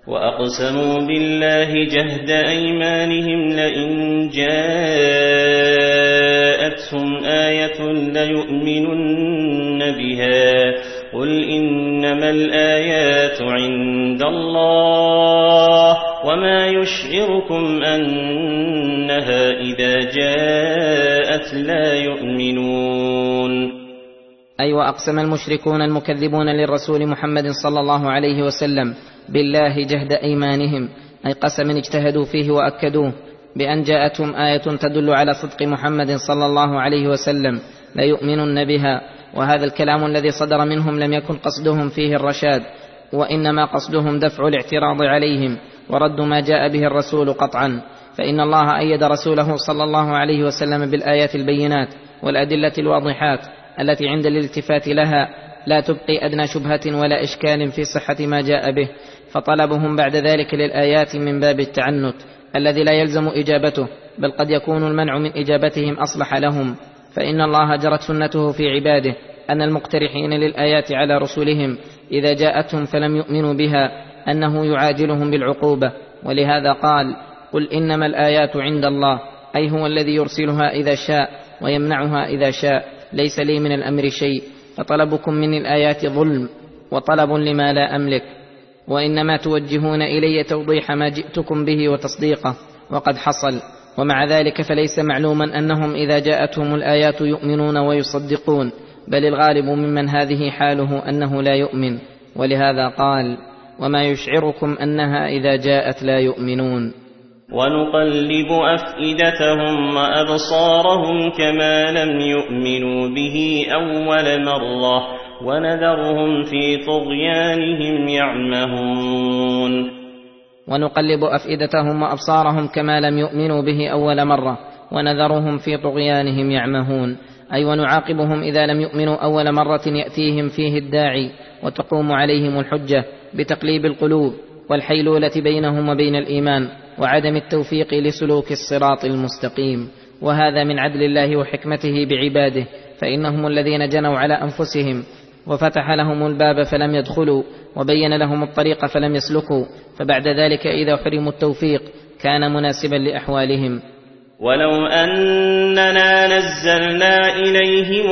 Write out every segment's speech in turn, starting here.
وأقسموا بالله جهد أيمانهم لئن جاءتهم آية ليؤمنن بها قل إنما الآيات عند الله وما يشعركم أنها إذا جاءت لا يؤمنون. أي وأقسم المشركون المكذبون للرسول محمد صلى الله عليه وسلم بالله جهد أيمانهم، أي قسم اجتهدوا فيه وأكدوه بأن جاءتهم آية تدل على صدق محمد صلى الله عليه وسلم لا يؤمنون بها. وهذا الكلام الذي صدر منهم لم يكن قصدهم فيه الرشاد، وإنما قصدهم دفع الاعتراض عليهم ورد ما جاء به الرسول قطعا. فإن الله أيد رسوله صلى الله عليه وسلم بالآيات البينات والأدلة الواضحات التي عند الالتفات لها لا تبقي أدنى شبهة ولا إشكال في صحة ما جاء به، فطلبهم بعد ذلك للآيات من باب التعنت الذي لا يلزم إجابته، بل قد يكون المنع من إجابتهم أصلح لهم. فإن الله جرت سنته في عباده أن المقترحين للآيات على رسلهم إذا جاءتهم فلم يؤمنوا بها أنه يعاجلهم بالعقوبة، ولهذا قال قل إنما الآيات عند الله، أي هو الذي يرسلها إذا شاء ويمنعها إذا شاء، ليس لي من الأمر شيء، فطلبكم مني الآيات ظلم وطلب لما لا أملك، وإنما توجهون إلي توضيح ما جئتكم به وتصديقه، وقد حصل. ومع ذلك فليس معلوما أنهم إذا جاءتهم الآيات يؤمنون ويصدقون، بل الغالب ممن هذه حاله أنه لا يؤمن، ولهذا قال وما يشعركم أنها إذا جاءت لا يؤمنون. ونقلب أفئدتهم وأبصارهم كما لم يؤمنوا به أول مرة ونذرهم في طغيانهم يعمهون. ونقلب أفئدتهم وأبصارهم كما لم يؤمنوا به أول مرة ونذرهم في طغيانهم يعمهون، أي ونعاقبهم إذا لم يؤمنوا أول مرة يأتيهم فيه الداعي وتقوم عليهم الحجة بتقليب القلوب والحيلولة بينهم وبين الإيمان وعدم التوفيق لسلوك الصراط المستقيم. وهذا من عدل الله وحكمته بعباده، فإنهم الذين جنوا على أنفسهم وفتح لهم الباب فلم يدخلوا وبين لهم الطريق فلم يسلكوا، فبعد ذلك إذا حرموا التوفيق كان مناسبا لأحوالهم. ولو أننا نزلنا إليهم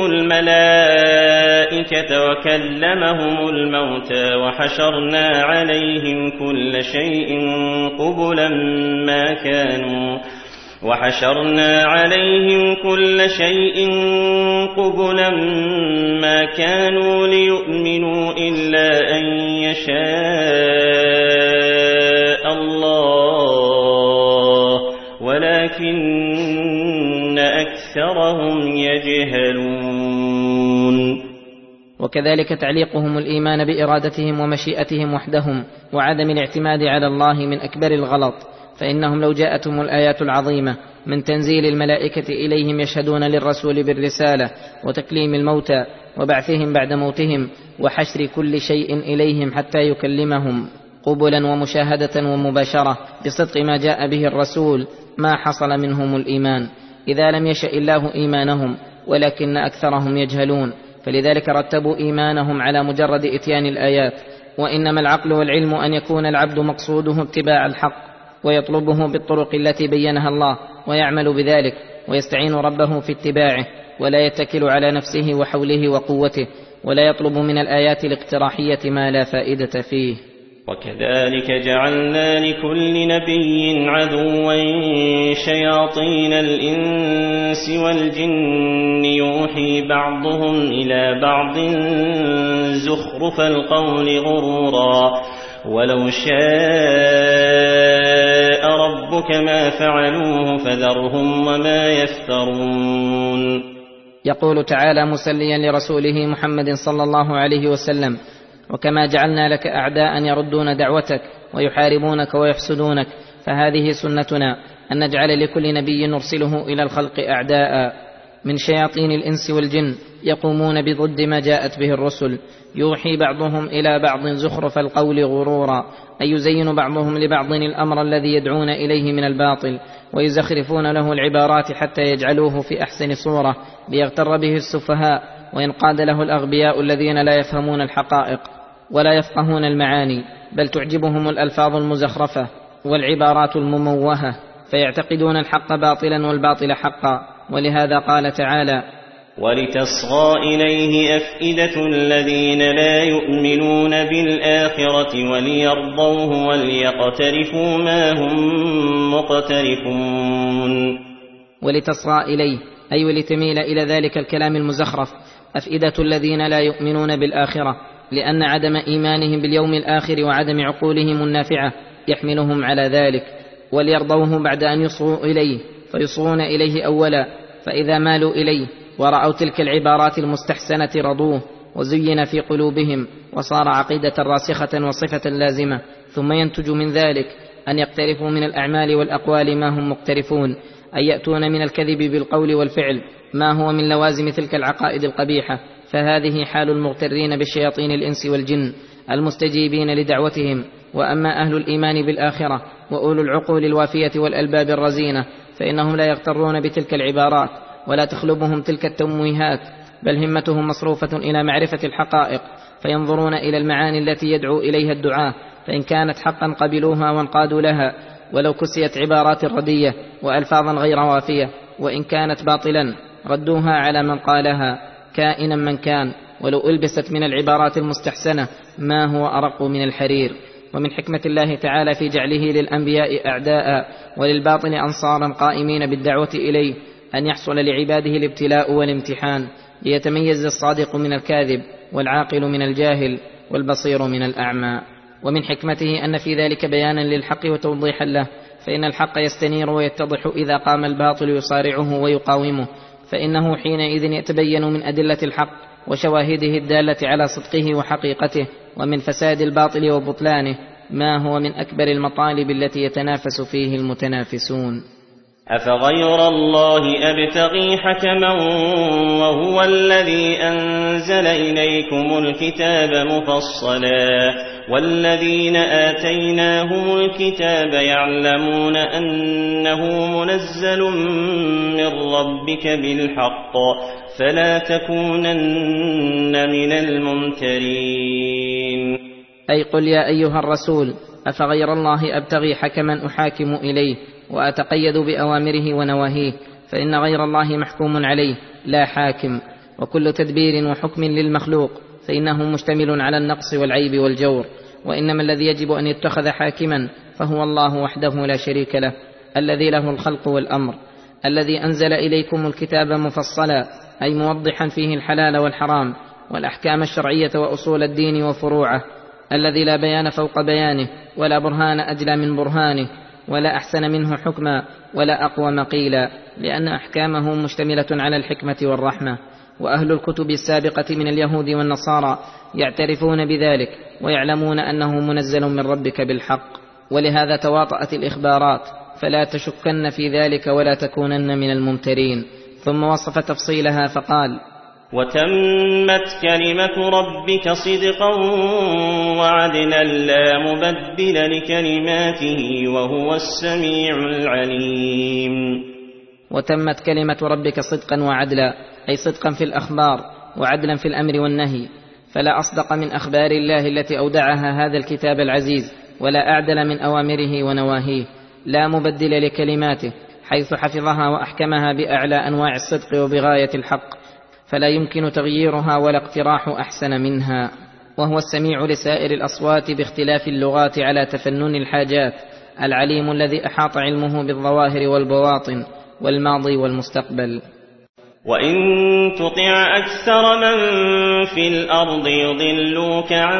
الملائكة وكلمهم الموتى وحشرنا عليهم كل شيء قبلا ما كانوا ليؤمنوا إلا أن يشاء الله ولكن أكثرهم يجهلون. وكذلك تعليقهم الإيمان بإرادتهم ومشيئتهم وحدهم وعدم الاعتماد على الله من أكبر الغلط، فإنهم لو جاءتهم الآيات العظيمة من تنزيل الملائكة إليهم يشهدون للرسول بالرسالة وتكليم الموتى وبعثهم بعد موتهم وحشر كل شيء إليهم حتى يكلمهم قبلا ومشاهدة ومباشرة بصدق ما جاء به الرسول، ما حصل منهم الإيمان إذا لم يشأ الله إيمانهم، ولكن أكثرهم يجهلون، فلذلك رتبوا إيمانهم على مجرد إتيان الآيات. وإنما العقل والعلم أن يكون العبد مقصوده اتباع الحق ويطلبه بالطرق التي بينها الله ويعمل بذلك ويستعين ربه في اتباعه، ولا يتكل على نفسه وحوله وقوته، ولا يطلب من الآيات الاقتراحية ما لا فائدة فيه. وكذلك جعلنا لكل نبي عدوا شياطين الإنس والجن يوحي بعضهم إلى بعض زخرف القول غرورا ولو شاء ربك ما فعلوه فذرهم وما يفترون. يقول تعالى مسليا لرسوله محمد صلى الله عليه وسلم: وكما جعلنا لك أعداء يردون دعوتك ويحاربونك ويحسدونك، فهذه سنتنا أن نجعل لكل نبي نرسله إلى الخلق أعداء من شياطين الإنس والجن يقومون بضد ما جاءت به الرسل، يوحي بعضهم إلى بعض زخرف القول غرورا، أي يزين بعضهم لبعض الأمر الذي يدعون إليه من الباطل، ويزخرفون له العبارات حتى يجعلوه في أحسن صورة ليغتر به السفهاء وينقاد له الأغبياء الذين لا يفهمون الحقائق ولا يفقهون المعاني. بل تعجبهم الألفاظ المزخرفة والعبارات المموهة، فيعتقدون الحق باطلا والباطل حقا. ولهذا قال تعالى: ولتصغى إليه أفئدة الذين لا يؤمنون بالآخرة وليرضوه وليقترفوا ما هم مقترفون. ولتصغى إليه أي ولتميل إلى ذلك الكلام المزخرف أفئدة الذين لا يؤمنون بالآخرة، لأن عدم إيمانهم باليوم الآخر وعدم عقولهم النافعة يحملهم على ذلك. وليرضوه بعد أن يصغوا إليه، فيصغون إليه أولا، فإذا مالوا إليه ورأوا تلك العبارات المستحسنة رضوه، وزين في قلوبهم وصار عقيدة راسخة وصفة لازمة. ثم ينتج من ذلك أن يقترفوا من الأعمال والأقوال ما هم مقترفون، أن يأتون من الكذب بالقول والفعل ما هو من لوازم تلك العقائد القبيحة. فهذه حال المغترين بالشياطين الإنس والجن المستجيبين لدعوتهم. وأما أهل الإيمان بالآخرة وأولو العقول الوافية والألباب الرزينة فإنهم لا يغترون بتلك العبارات ولا تخلبهم تلك التمويهات، بل همتهم مصروفة إلى معرفة الحقائق، فينظرون إلى المعاني التي يدعو إليها الدعاة، فإن كانت حقا قبلوها وانقادوا لها ولو كسيت عبارات ردية وألفاظا غير وافية، وإن كانت باطلا ردوها على من قالها كائنا من كان، ولو ألبست من العبارات المستحسنة ما هو أرق من الحرير. ومن حكمة الله تعالى في جعله للأنبياء أعداء وللباطل أنصارا قائمين بالدعوة إليه أن يحصل لعباده الابتلاء والامتحان، ليتميز الصادق من الكاذب والعاقل من الجاهل والبصير من الأعمى. ومن حكمته أن في ذلك بيانا للحق وتوضيحا له، فإن الحق يستنير ويتضح إذا قام الباطل يصارعه ويقاومه، فإنه حينئذ يتبين من أدلة الحق وشواهده الدالة على صدقه وحقيقته ومن فساد الباطل وبطلانه ما هو من أكبر المطالب التي يتنافس فيه المتنافسون. أفغير الله أبتغي حكما وهو الذي أنزل إليكم الكتاب مفصلا والذين آتيناهم الكتاب يعلمون أنه منزل من ربك بالحق فلا تكونن من الممترين. أي قل يا أيها الرسول أفغير الله أبتغي حكما أحاكم إليه وأتقيد بأوامره ونواهيه، فإن غير الله محكوم عليه لا حاكم، وكل تدبير وحكم للمخلوق فإنه مشتمل على النقص والعيب والجور، وإنما الذي يجب أن يتخذ حاكما فهو الله وحده لا شريك له، الذي له الخلق والأمر، الذي أنزل إليكم الكتاب مفصلا أي موضحا فيه الحلال والحرام والأحكام الشرعية وأصول الدين وفروعه، الذي لا بيان فوق بيانه ولا برهان أجلى من برهانه ولا أحسن منه حكما ولا أقوم قيلا، لأن أحكامه مشتملة على الحكمة والرحمة. وأهل الكتب السابقة من اليهود والنصارى يعترفون بذلك ويعلمون أنه منزل من ربك بالحق، ولهذا تواطأت الإخبارات، فلا تشكن في ذلك ولا تكونن من الممترين. ثم وصف تفصيلها فقال: وتمت كلمة ربك صدقا وعدلا لا مبدل لكلماته وهو السميع العليم. وتمت كلمة ربك صدقا وعدلا أي صدقا في الأخبار وعدلا في الأمر والنهي، فلا أصدق من أخبار الله التي أودعها هذا الكتاب العزيز ولا أعدل من أوامره ونواهيه، لا مبدل لكلماته حيث حفظها وأحكمها بأعلى أنواع الصدق وبغاية الحق، فلا يمكن تغييرها ولا اقتراح أحسن منها. وهو السميع لسائر الأصوات باختلاف اللغات على تفنن الحاجات، العليم الذي أحاط علمه بالظواهر والبواطن والماضي والمستقبل. وإن تطع أكثر من في الأرض يضلوك عن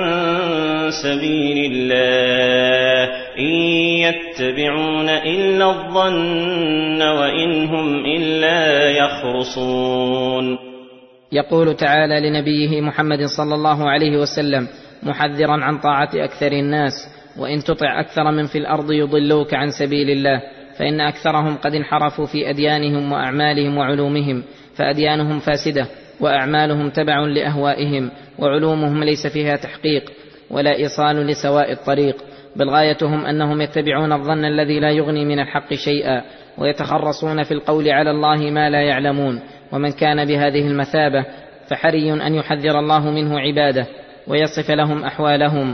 سبيل الله إن يتبعون إلا الظن وإن هم إلا يخرصون. يقول تعالى لنبيه محمد صلى الله عليه وسلم محذرا عن طاعة أكثر الناس: وإن تطع أكثر من في الأرض يضلوك عن سبيل الله، فإن أكثرهم قد انحرفوا في أديانهم وأعمالهم وعلومهم، فأديانهم فاسدة وأعمالهم تبع لأهوائهم، وعلومهم ليس فيها تحقيق ولا إيصال لسواء الطريق، بل غايتهم أنهم يتبعون الظن الذي لا يغني من الحق شيئا، ويتخرصون في القول على الله ما لا يعلمون. ومن كان بهذه المثابة فحري أن يحذر الله منه عباده ويصف لهم أحوالهم،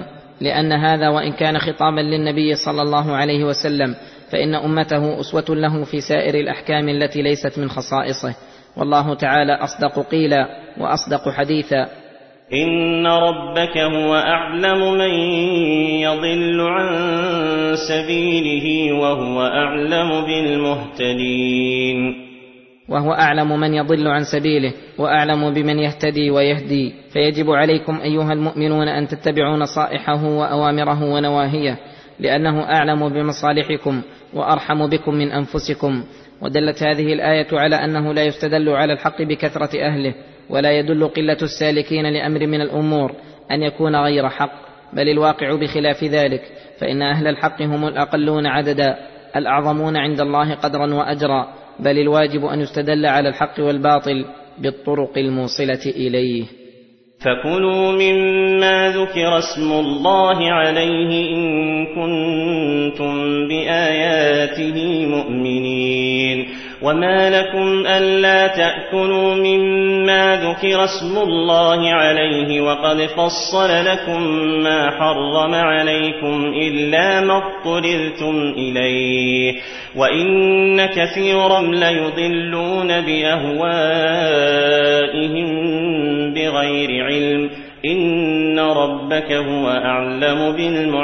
لأن هذا وإن كان خطابا للنبي صلى الله عليه وسلم فإن أمته أسوة له في سائر الأحكام التي ليست من خصائصه، والله تعالى أصدق قيلا وأصدق حديثا: إن ربك هو أعلم من يضل عن سبيله وهو أعلم بالمهتدين. وهو أعلم من يضل عن سبيله وأعلم بمن يهتدي ويهدي، فيجب عليكم أيها المؤمنون أن تتبعوا نصائحه وأوامره ونواهيه، لأنه أعلم بمصالحكم وأرحم بكم من أنفسكم. ودلت هذه الآية على أنه لا يستدل على الحق بكثرة أهله، ولا يدل قلة السالكين لأمر من الأمور أن يكون غير حق، بل الواقع بخلاف ذلك، فإن أهل الحق هم الأقلون عددا الأعظمون عند الله قدرا وأجرا، بل الواجب أن يستدل على الحق والباطل بالطرق الموصلة إليه. فكلوا مما ذكر اسم الله عليه إن كنتم بآياته مؤمنين. وما لكم ألا تأكلوا مما ذكر اسم الله عليه وقد فصل لكم ما حرم عليكم إلا ما اضطررتم إليه، وإن كثيرا ليضلون بأهوائهم بغير علم، إن ربك هو أعلم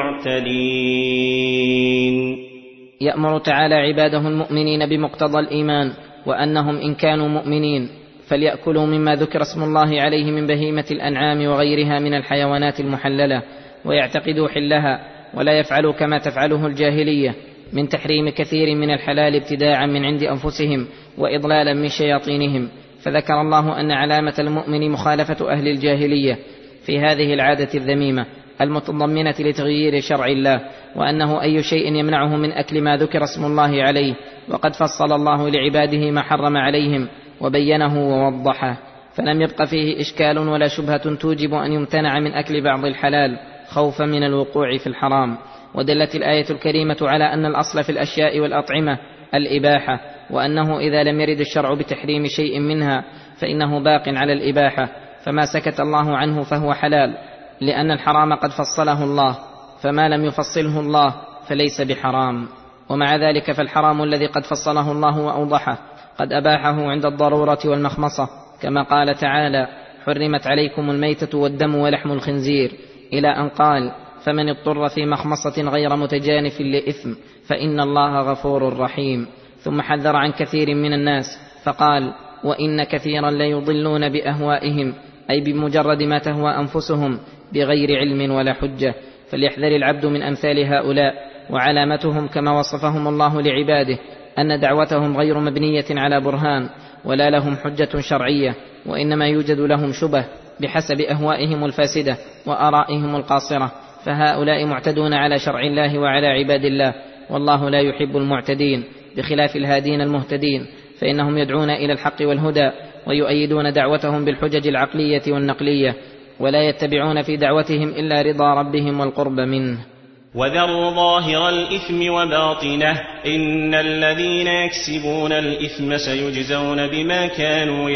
بالمعتدين. يأمر تعالى عباده المؤمنين بمقتضى الإيمان، وأنهم إن كانوا مؤمنين فليأكلوا مما ذكر اسم الله عليه من بهيمة الأنعام وغيرها من الحيوانات المحللة، ويعتقدوا حلها، ولا يفعلوا كما تفعله الجاهلية من تحريم كثير من الحلال ابتداعا من عند أنفسهم وإضلالا من شياطينهم. فذكر الله أن علامة المؤمن مخالفة أهل الجاهلية في هذه العادة الذميمة المتضمنة لتغيير شرع الله، وأنه أي شيء يمنعه من أكل ما ذكر اسم الله عليه، وقد فصل الله لعباده ما حرم عليهم وبينه ووضحه، فلم يبق فيه إشكال ولا شبهة توجب أن يمتنع من أكل بعض الحلال خوفا من الوقوع في الحرام. ودلت الآية الكريمة على أن الأصل في الأشياء والأطعمة الإباحة، وأنه إذا لم يرد الشرع بتحريم شيء منها فإنه باق على الإباحة، فما سكت الله عنه فهو حلال، لأن الحرام قد فصله الله، فما لم يفصله الله فليس بحرام. ومع ذلك فالحرام الذي قد فصله الله وأوضحه قد أباحه عند الضرورة والمخمصة، كما قال تعالى: حرمت عليكم الميتة والدم ولحم الخنزير، إلى أن قال: فمن اضطر في مخمصة غير متجانف لإثم فإن الله غفور رحيم. ثم حذر عن كثير من الناس فقال: وإن كثيرا ليضلون بأهوائهم، أي بمجرد ما تهوى أنفسهم بغير علم ولا حجة. فليحذر العبد من أمثال هؤلاء، وعلامتهم كما وصفهم الله لعباده أن دعوتهم غير مبنية على برهان ولا لهم حجة شرعية، وإنما يوجد لهم شبه بحسب أهوائهم الفاسدة وآرائهم القاصرة، فهؤلاء معتدون على شرع الله وعلى عباد الله، والله لا يحب المعتدين، بخلاف الهادين المهتدين، فإنهم يدعون إلى الحق والهدى ويؤيدون دعوتهم بالحجج العقلية والنقلية، ولا يتبعون في دعوتهم إلا رضا ربهم والقرب منه. وذروا ظاهر الإثم وباطنه، إن الذين يكسبون الإثم سيجزون بما كانوا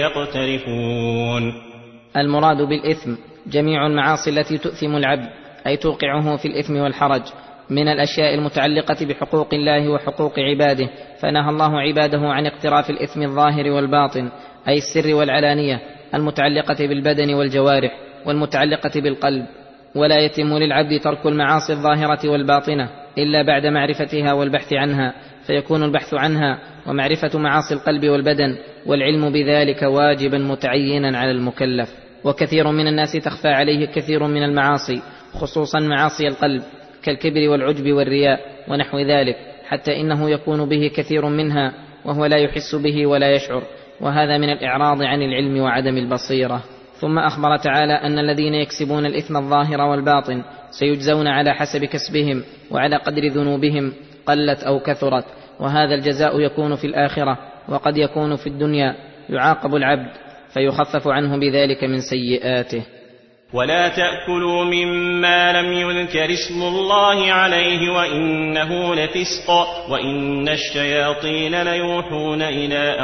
يقترفون. المراد بالإثم جميع المعاصي التي تؤثم العبد، أي توقعه في الإثم والحرج، من الأشياء المتعلقة بحقوق الله وحقوق عباده، فنهى الله عباده عن اقتراف الإثم الظاهر والباطن، أي السر والعلانية، المتعلقة بالبدن والجوارح والمتعلقة بالقلب. ولا يتم للعبد ترك المعاصي الظاهرة والباطنة إلا بعد معرفتها والبحث عنها، فيكون البحث عنها ومعرفة معاصي القلب والبدن والعلم بذلك واجبا متعينا على المكلف. وكثير من الناس تخفى عليه كثير من المعاصي، خصوصا معاصي القلب كالكبر والعجب والرياء ونحو ذلك، حتى إنه يكون به كثير منها وهو لا يحس به ولا يشعر، وهذا من الإعراض عن العلم وعدم البصيرة. ثم أخبر تعالى أن الذين يكسبون الإثم الظاهر والباطن سيجزون على حسب كسبهم وعلى قدر ذنوبهم قلت أو كثرت، وهذا الجزاء يكون في الآخرة، وقد يكون في الدنيا، يعاقب العبد فيخفف عنه بذلك من سيئاته. ولا تأكلوا مما لم يذكر اسم الله عليه وإنه لفسق وإن الشياطين ليوحون إلى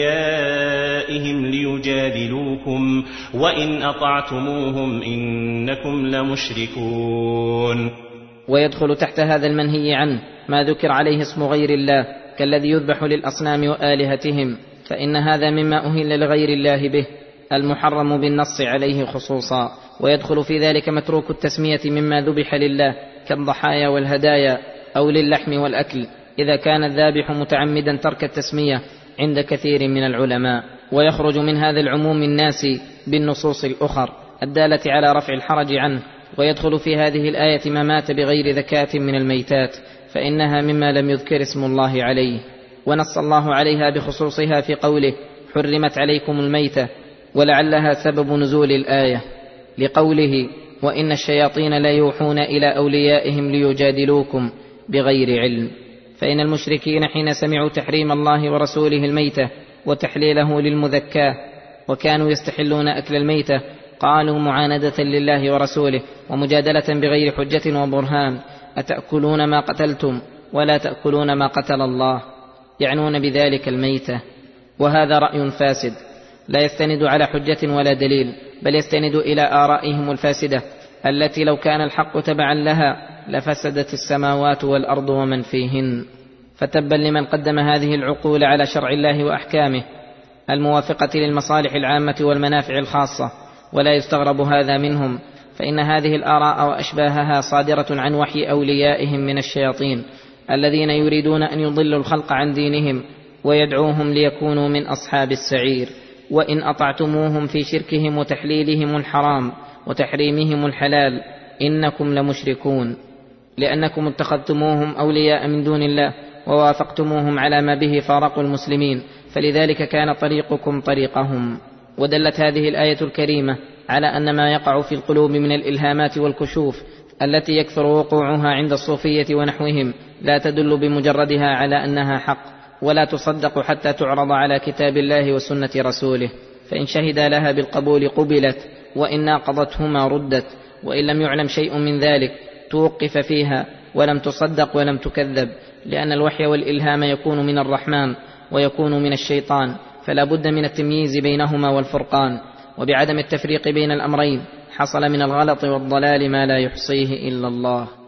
أوليائهم ليجادلوكم وإن أطعتموهم إنكم لمشركون. ويدخل تحت هذا المنهي عنه ما ذكر عليه اسم غير الله كالذي يذبح للأصنام وآلهتهم، فإن هذا مما أهل لغير الله به المحرم بالنص عليه خصوصا. ويدخل في ذلك متروك التسمية مما ذبح لله كالضحايا والهدايا أو للحم والأكل إذا كان الذابح متعمدا ترك التسمية عند كثير من العلماء. ويخرج من هذا العموم الناس بالنصوص الأخر الدالة على رفع الحرج عنه. ويدخل في هذه الآية ما مات بغير ذكاة من الميتات فإنها مما لم يذكر اسم الله عليه، ونص الله عليها بخصوصها في قوله حرمت عليكم الميتة، ولعلها سبب نزول الآية لقوله وإن الشياطين لا يوحون إلى أوليائهم ليجادلوكم بغير علم. فإن المشركين حين سمعوا تحريم الله ورسوله الميتة وتحليله للمذكاة وكانوا يستحلون أكل الميتة قالوا معاندة لله ورسوله ومجادلة بغير حجة وبرهان أتأكلون ما قتلتم ولا تأكلون ما قتل الله، يعنون بذلك الميتة. وهذا رأي فاسد لا يستند على حجة ولا دليل، بل يستند إلى آرائهم الفاسدة التي لو كان الحق تبعا لها لفسدت السماوات والأرض ومن فيهن. فتبا لمن قدم هذه العقول على شرع الله وأحكامه الموافقة للمصالح العامة والمنافع الخاصة. ولا يستغرب هذا منهم، فإن هذه الآراء وأشباهها صادرة عن وحي أوليائهم من الشياطين الذين يريدون أن يضلوا الخلق عن دينهم ويدعوهم ليكونوا من أصحاب السعير. وإن أطعتموهم في شركهم وتحليلهم الحرام وتحريمهم الحلال إنكم لمشركون، لأنكم اتخذتموهم أولياء من دون الله ووافقتموهم على ما به فارقوا المسلمين، فلذلك كان طريقكم طريقهم. ودلت هذه الآية الكريمة على أن ما يقع في القلوب من الإلهامات والكشوف التي يكثر وقوعها عند الصوفية ونحوهم لا تدل بمجردها على أنها حق، ولا تصدق حتى تعرض على كتاب الله وسنة رسوله، فإن شهد لها بالقبول قبلت، وإن ناقضتهما ردت، وإن لم يعلم شيء من ذلك توقف فيها ولم تصدق ولم تكذب، لأن الوحي والإلهام يكون من الرحمن ويكون من الشيطان، فلا بد من التمييز بينهما والفرقان. وبعدم التفريق بين الأمرين حصل من الغلط والضلال ما لا يحصيه إلا الله.